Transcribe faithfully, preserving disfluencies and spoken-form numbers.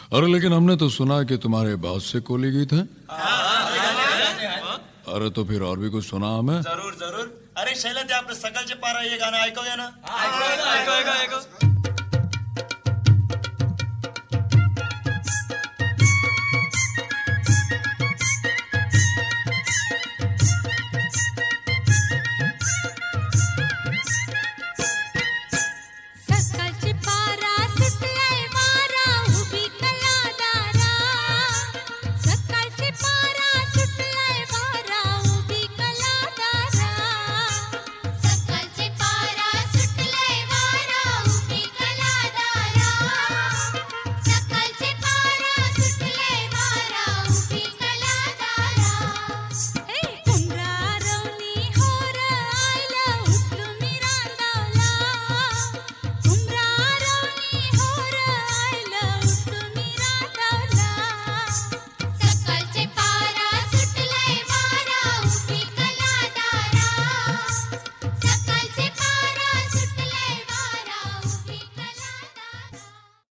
अरे लेकिन हमने तो सुना कि तुम्हारे बात से कोली गीत है। अरे तो फिर और भी कुछ सुना हमें। जरूर जरूर। अरे शैलेंद्र आपने सकल चे पारा ये गाना ऐकूया ना। ऐको ऐको ऐको